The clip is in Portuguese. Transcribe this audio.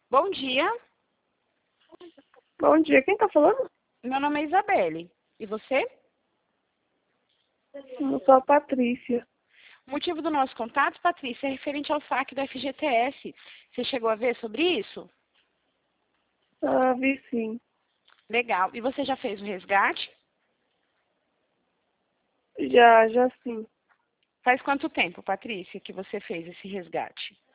Bom dia, Bom dia, quem tá falando? meu nome é Isabelle. E você? Eu sou a Patrícia. O motivo do nosso contato, Patrícia, é referente ao saque do FGTS. Você chegou a ver sobre isso? Ah, vi sim. Legal. E você já fez o resgate? Já sim. Faz quanto tempo, Patrícia, que você fez esse resgate?